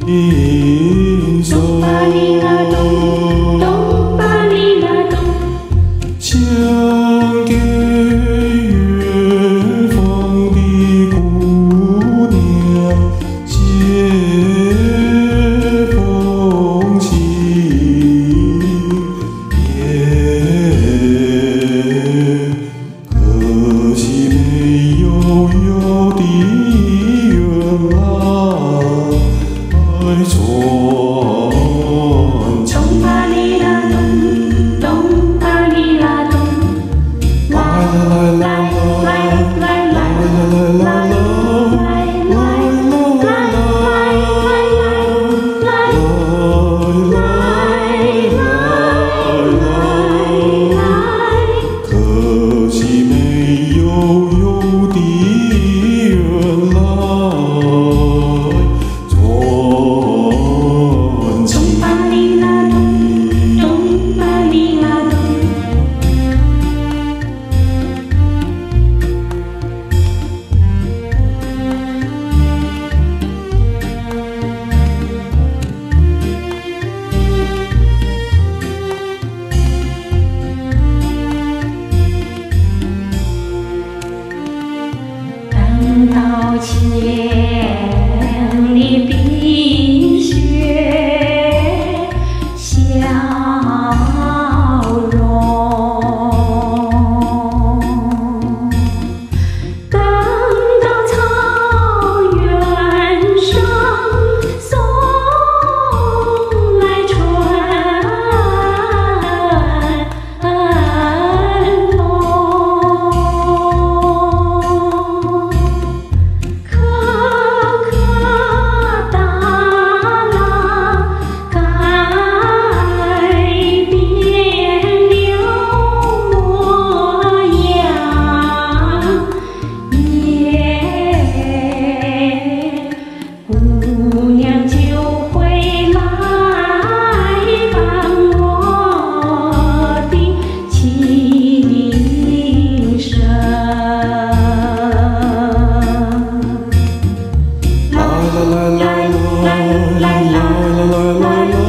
吟诵， 咚巴哩啦咚，咚巴哩啦咚， 讲给远方的姑娘写封信，可惜没有的缘来传情。 咚巴哩啦咚，咚巴哩啦咚，来来来来来来来可惜没有的缘来传情。 咚巴哩啦咚，咚巴哩啦咚。等到千里冰雪消融，等到草原上送来春风。颗颗大浪改变了模样，姑娘就会来伴我的琴声。 来来来来来来来来来来。